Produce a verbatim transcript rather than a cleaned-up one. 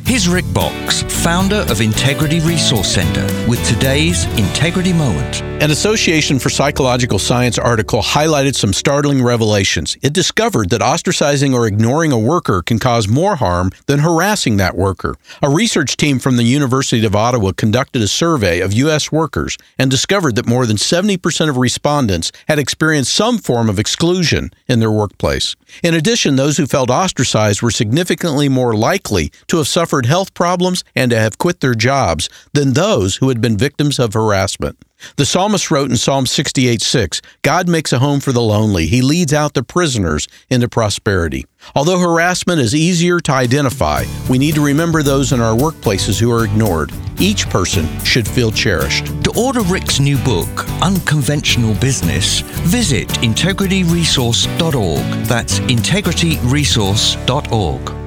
Here's Rick Box, founder of Integrity Resource Center, with today's Integrity Moment. An Association for Psychological Science article highlighted some startling revelations. It discovered that ostracizing or ignoring a worker can cause more harm than harassing that worker. A research team from the University of Ottawa conducted a survey of U S workers and discovered that more than seventy percent of respondents had experienced some form of exclusion in their workplace. In addition, those who felt ostracized were significantly more likely to have suffered health problems and to have quit their jobs than those who had been victims of harassment. The psalmist wrote in Psalm sixty-eight six, "God makes a home for the lonely. He leads out the prisoners into prosperity." Although harassment is easier to identify, we need to remember those in our workplaces who are ignored. Each person should feel cherished. To order Rick's new book, Unconventional Business, visit integrity resource dot org. That's integrity resource dot org.